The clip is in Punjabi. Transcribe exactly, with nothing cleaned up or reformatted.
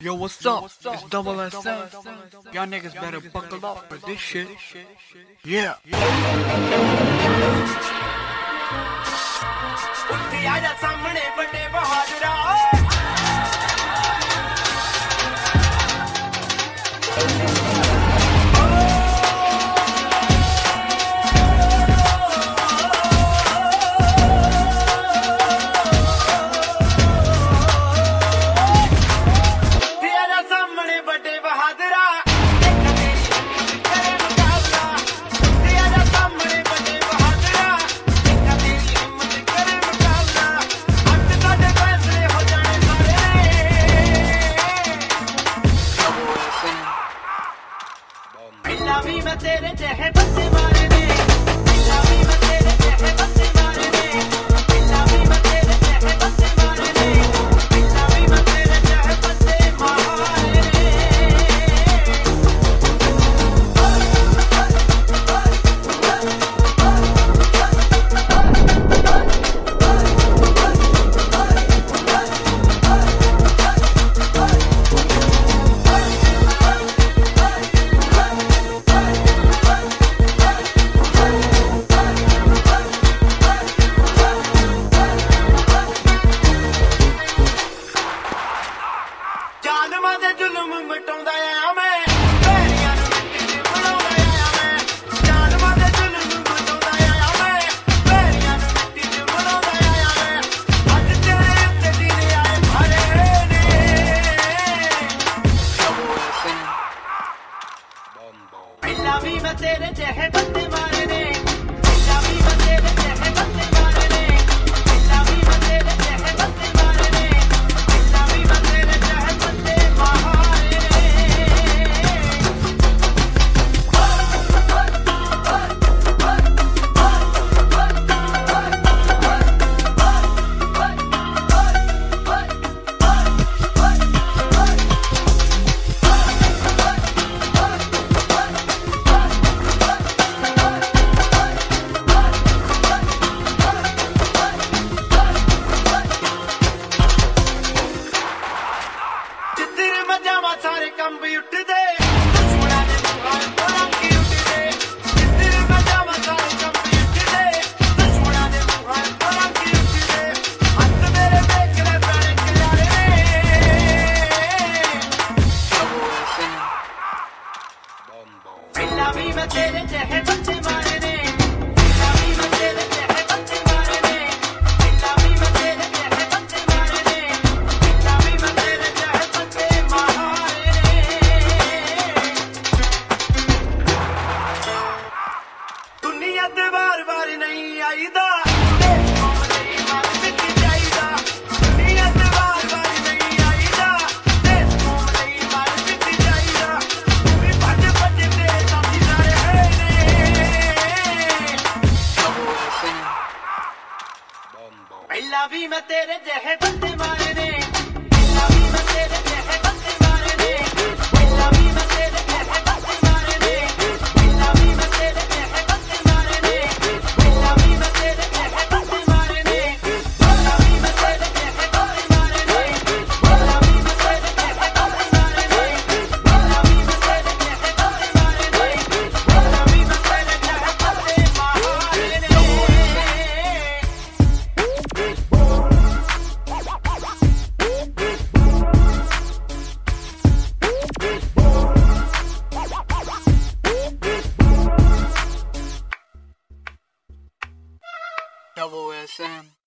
Yo, what's up? It's Double S M. Y'all niggas better buckle up for this shit. Yeah. भी मैं तेरे जहे बंदे मारने पिल्ला भी मैं तेरे जहे बंदे मारने पिल्ला भी मैं तेरे जहे बंदे मारने पिल्ला भी मैं तेरे जहे बंदे मारने ਜ਼ਾਲਮਾਂ ਦੇ ਜ਼ੁਲਮ ਮਟਾਉਂਦਾ ਆ ਮੈਂ ਭੈਣੀਆਂ ਨੂੰ ਮਿੱਟੀ 'ਚ ਬਣਾਉਂਦਾ ਆ ਮੈਂ ਜ਼ਾਲਮਾਂ ਦੇ ਜ਼ੁਲਮ ਮਟਾਉਂਦਾ ਆ ਮੈਂ ਭੈਣੀਆਂ ਨੂੰ ਮਿੱਟੀ 'ਚ ਬਣਾਉਂਦਾ ਆ ਮੈਂ ਅੱਜ ਤੇਰੇ ਉੱਤੇ ਦਿਨ ਆਏ ਭਰੇ ਨੇ ਪਹਿਲਾਂ ਵੀ ਮੈਂ ਤੇਰੇ ਜਿਹੇ ਬੰਦੇ ਮਾਰਨੇ ਪਹਿਲਾਂ ਵੀ ਮੈਂ ਤੇਰੇ ਜਿਹੇ ਬੰਦੇ ਮਾਰਨੇ ਪਹਿਲਾਂ ਵੀ ਮੈਂ ਤੇਰੇ ਜਿਹੇ ਬੰਦੇ ਮਾਰਨੇ ਪਹਿਲਾਂ ਵੀ ਮੈਂ ਤੇਰੇ ਜਿਹੇ ਬੰਦੇ ਸਾਰੇ ਕੰਮ ਵੀ ਉੱਠਦੇ ਦੁਸ਼ਮਣਾਂ ਦੇ ਮੂੰਹਾਂ ਤੋਂ ਰੰਗੀ ਉੱਠਦੇ ਜਿੱਧਰ ਮੈਂ ਜਾਵਾਂ ਸਾਰੇ ਕੰਮ ਵੀ ਉੱਠਦੇ ਦੁਸ਼ਮਣਾਂ ਦੇ ਮੂੰਹਾਂ ਤੋਂ ਰੰਗੀ ਉੱਠਦੇ ਹੱਥ ਮੇਰੇ ਵੇਖਲੇ ਪੈਣੇ ਕਿਲਾਰੇ ਪਹਿਲਾਂ ਵੀ ਮੈਂ ਤੇਰੇ ਜਿਹੇ ਬੱਚੇ ਮਾਰਨੇ ਪਹਿਲਾਂ ਵੀ ਮੈਂ ਤੇਰੇ ਜਿਹੇ ਬੱਚੇ ਮਾਰਨੇ ਪਹਿਲਾਂ ਵੀ ਮੈਂ ਤੇਰੇ ਜਿਹੇ ਬੱਚੇ ਮਾਰਨੇ ਪਹਿਲਾਂ ਵੀ ਮੈਂ ਤੇਰੇ ਜਿਹੇ ਬੱਚੇ ਦੁਨੀਆ ਤੇ ਵਾਰ ਵਾਰ ਨਹੀਂ ਆਈਦਾ ਦੇਸ਼ ਕੌਮ ਲਈ ਮਨ ਵਿੱਚ ਚਾਹੀਦਾ ਦੁਨੀਆ ਤੇ ਵਾਰ ਵਾਰ ਨਹੀਂ ਆਈਦਾ ਦੇਸ਼ ਕੌਮ ਲਈ ਮਨ ਵਿੱਚ ਚਾਹੀਦਾ ਵੀ ਭੱਜ ਭੱਜ ਤੇਰੇ ਸਾਥੀ ਸਾਰੇ ਹੈ ਨੇ ਪਹਿਲਾਂ ਵੀ ਮੈਂ ਤੇਰੇ ਜਿਹੇ ਬੰਦੇ ਮਾਰਨੇ ਪਹਿਲਾਂ ਵੀ ਮੈਂ ਤੇਰੇ ਜਿਹੇ ਬੰਦੇ ਮਾਰਨੇ ਪਹਿਲਾਂ ਵੀ ਮੈਂ ਤੇਰੇ ਜਿਹੇ ਬੰਦੇ ਮਾਰਨੇ ਪਹਿਲਾਂ ਵੀ ਮੈਂ ਤੇਰੇ ਜਿਹੇ ਬੰਦੇ ਮਾਰਨੇ ਪਹਿਲਾਂ ਵੀ ਮੈਂ ਤੇਰੇ ਜਿਹੇ ਬੰਦੇ ਮਾਰਨੇ ਪਹਿਲਾਂ ਵੀ ਮੈਂ ਤੇਰੇ ਜਿਹੇ ਬੰਦੇ ਮਾਰਨੇ ਪਹਿਲਾਂ ਵੀ ਮੈਂ ਤੇਰੇ ਜਿਹੇ ਬੰਦੇ ਮਾਰਨੇ ਪਹਿਲਾਂ ਵੀ ਮੈਂ ਤੇਰੇ ਜਿਹੇ ਬੰਦੇ ਮਾਰਨੇ ਪਹਿਲਾਂ ਵੀ ਮੈਂ ਤੇਰੇ ਜਿਹੇ ਬੰਦੇ ਮਾਰਨੇ Double S M.